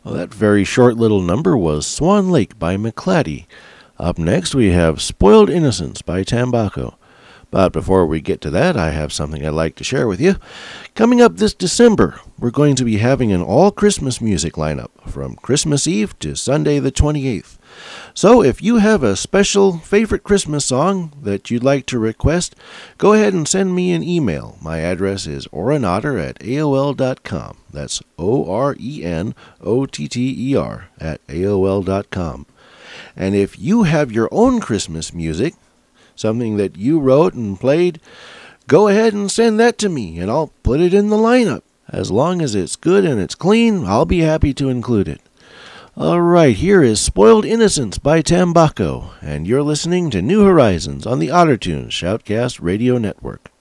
Well, that very short little number was Swan Lake by McClatty. Up next, we have Spoiled Innocence by Tambaco. But before we get to that, I have something I'd like to share with you. Coming up this December, we're going to be having an all-Christmas music lineup from Christmas Eve to Sunday the 28th. So if you have a special favorite Christmas song that you'd like to request, go ahead and send me an email. My address is orenotter@aol.com. That's ORENOTTER@aol.com. And if you have your own Christmas music, something that you wrote and played, go ahead and send that to me, and I'll put it in the lineup. As long as it's good and it's clean, I'll be happy to include it. All right, here is Spoiled Innocence by Tambaco, and you're listening to New Horizons on the OtterTunes Shoutcast Radio Network.